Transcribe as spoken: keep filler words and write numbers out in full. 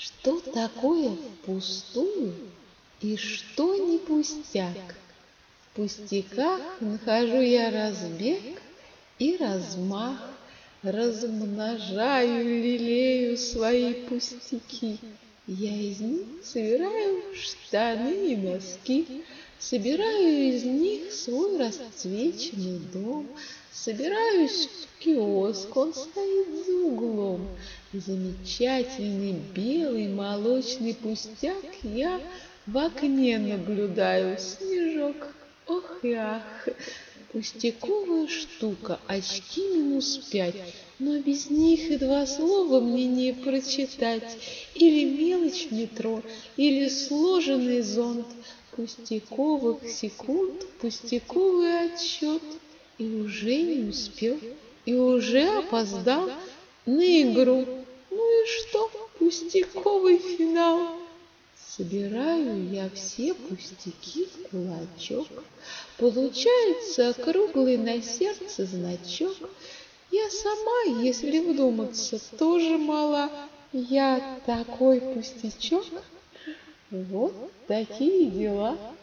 Что такое впустую и что не пустяк? В пустяках нахожу я разбег и размах, размножаю, лелею свои пустяки. Я из них собираю штаны и носки, собираю из них свой расцвеченный дом, собираюсь в киоск, он стоит за углом. Замечательный белый молочный пустяк я в окне наблюдаю. Снежок, ох и ах, пустяковая штука, очки минус пять, но без них и два слова мне не прочитать. Или мелочь в метро, или сложенный зонт, пустяковых секунд, пустяковый отсчет. И уже не успел, и уже опоздал на игру. Ну и что? Пустяковый финал. Собираю я все пустяки в кулачок. Получается круглый на сердце значок. Я сама, если вдуматься, тоже мала. Я такой пустячок. Вот такие дела.